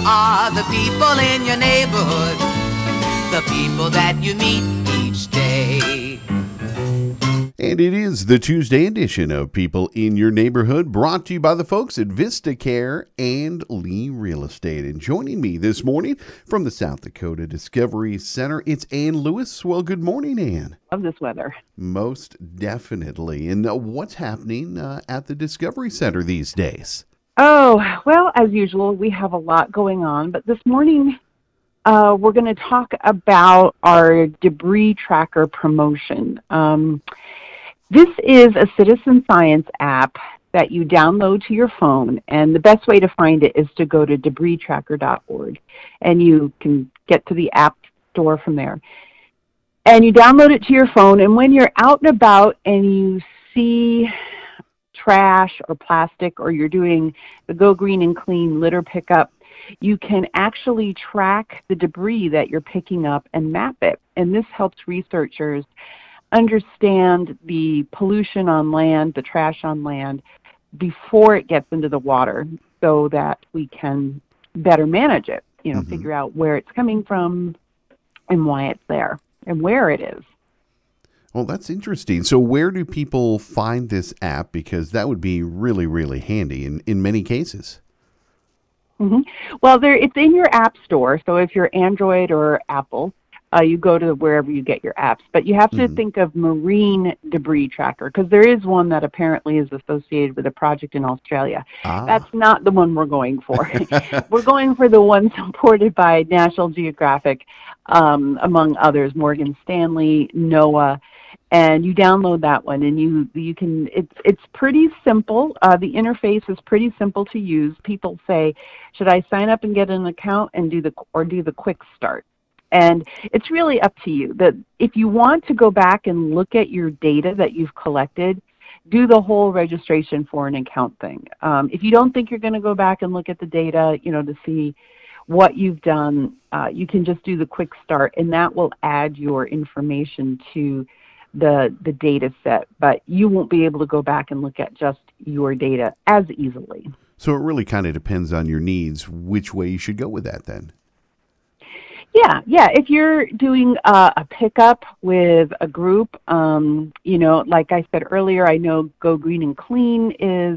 are the people in your neighborhood, the people that you meet each day. And it is the Tuesday edition of People in Your Neighborhood, brought to you by the folks at Vista Care and Lee Real Estate. And joining me this morning from the South Dakota Discovery Center, it's Ann Lewis. Well, good morning, Ann. Love this weather. Most definitely. And what's happening at the Discovery Center these days? Oh, well, as usual, we have a lot going on. But this morning, we're going to talk about our debris tracker promotion. This is a citizen science app that you download to your phone, and the best way to find it is to go to debristracker.org, and you can get to the app store from there. And you download it to your phone, and when you're out and about and you see trash or plastic, or you're doing the Go Green and Clean litter pickup, you can actually track the debris that you're picking up and map it. And this helps researchers understand the pollution on land, the trash on land, before it gets into the water, so that we can better manage it, figure out where it's coming from and why it's there and where it is. Well, that's interesting. So where do people find this app? Because that would be really, really handy in many cases. Well, it's in your app store. So if you're Android or Apple, you go to wherever you get your apps. But you have to think of Marine Debris Tracker, because there is one that apparently is associated with a project in Australia. That's not the one we're going for. We're going for the one supported by National Geographic, among others, Morgan Stanley, NOAA. And you download that one, and you can. It's pretty simple. The interface is pretty simple to use. People say, "Should I sign up and get an account and do the quick start?" And it's really up to you. That if you want to go back and look at your data that you've collected, do the whole registration for an account thing. If you don't think you're going to go back and look at the data, to see what you've done, you can just do the quick start, and that will add your information to the data set, but you won't be able to go back and look at just your data as easily. So it really kind of depends on your needs, which way you should go with that then. Yeah. If you're doing a pickup with a group, like I said earlier, I know Go Green and Clean is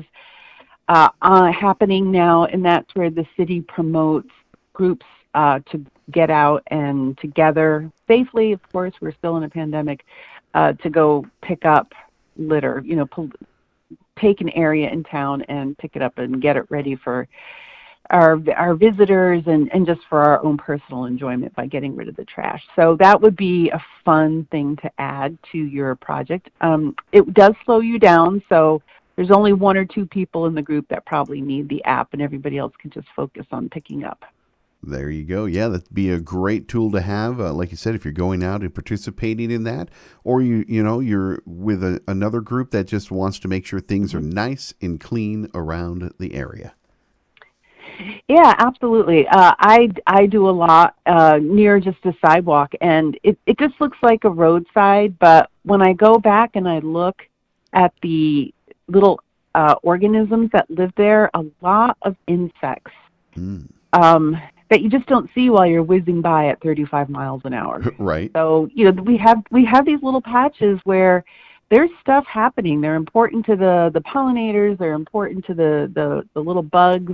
happening now, and that's where the city promotes groups to get out and together safely. Of course, we're still in a pandemic. To go pick up litter, take an area in town and pick it up and get it ready for our visitors and just for our own personal enjoyment by getting rid of the trash. So that would be a fun thing to add to your project. It does slow you down, so there's only one or two people in the group that probably need the app, and everybody else can just focus on picking up. There you go. Yeah, that'd be a great tool to have. Like you said, if you're going out and participating in that, or you're with another group that just wants to make sure things are nice and clean around the area. Yeah, absolutely. I do a lot near just a sidewalk, and it just looks like a roadside. But when I go back and I look at the little organisms that live there, a lot of insects. That you just don't see while you're whizzing by at 35 miles an hour. Right. So, we have these little patches where there's stuff happening. They're important to the pollinators. They're important to the little bugs,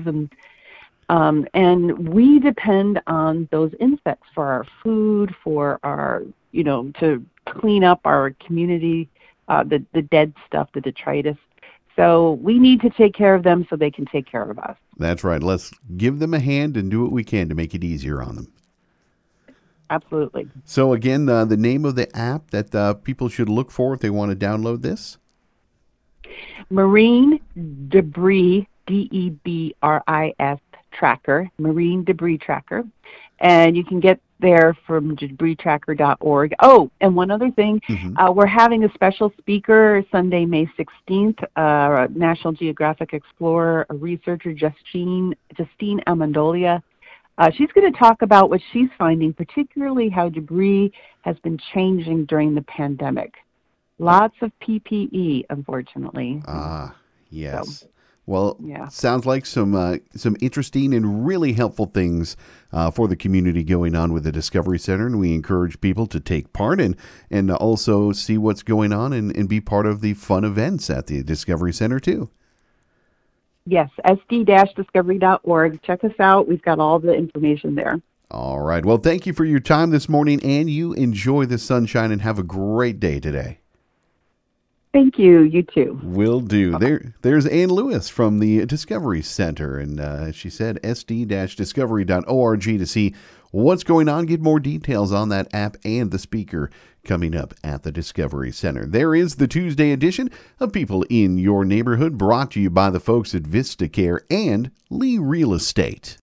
and we depend on those insects for our food, for our, to clean up our community, the dead stuff, the detritus. So we need to take care of them so they can take care of us. That's right. Let's give them a hand and do what we can to make it easier on them. Absolutely. So again, the name of the app that people should look for if they want to download this? Marine Debris, DEBRIS Tracker, Marine Debris Tracker. And you can get there from debristracker.org. Oh, and one other thing, we're having a special speaker Sunday, May 16th, National Geographic explorer, a researcher, Justine Amendolia. She's going to talk about what she's finding, particularly how debris has been changing during the pandemic. Lots of PPE, unfortunately. Yes. So. Well, Yeah. sounds like some interesting and really helpful things for the community going on with the Discovery Center, and we encourage people to take part and also see what's going on and be part of the fun events at the Discovery Center too. Yes, sd-discovery.org. Check us out. We've got all the information there. All right. Well, thank you for your time this morning, and you enjoy the sunshine and have a great day today. Thank you. You too. Will do. There's Ann Lewis from the Discovery Center, and she said sd-discovery.org to see what's going on. Get more details on that app and the speaker coming up at the Discovery Center. There is the Tuesday edition of People in Your Neighborhood, brought to you by the folks at VistaCare and Lee Real Estate.